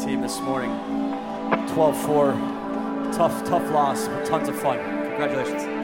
team this morning. 12-4, tough loss, but tons of fun. Congratulations.